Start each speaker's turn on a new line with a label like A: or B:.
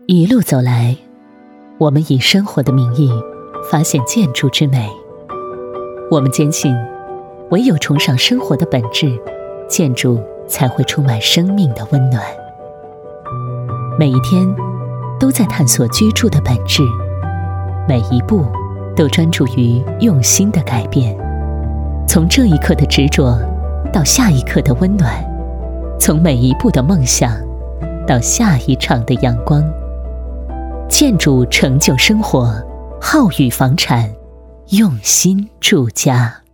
A: 一路走来，我们以生活的名义发现建筑之美。我们坚信，唯有崇尚生活的本质，建筑才会充满生命的温暖。每一天都在探索居住的本质，每一步都专注于用心的改变。从这一刻的执着到下一刻的温暖，从每一步的梦想到下一场的阳光。建筑成就生活，浩宇房产用心住家。